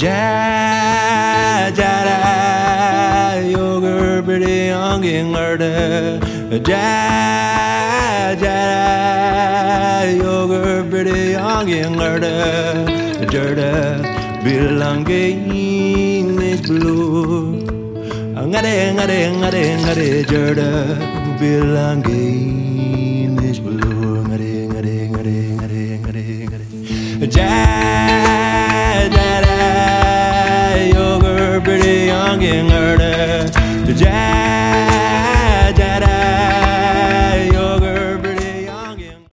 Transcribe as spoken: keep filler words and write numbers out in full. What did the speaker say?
Ja, ja, da, yogur pretty young in order. Ja, ja, da, yogur pretty young in order. Jorda, belonging is blue. Ngade, ngade, ngade, ngade, Jorda, belonging is blue. Ngade, ngade, ngade, ngade, ngade, ngade. Ja, ja, da, yogur pretty young in order. Ja.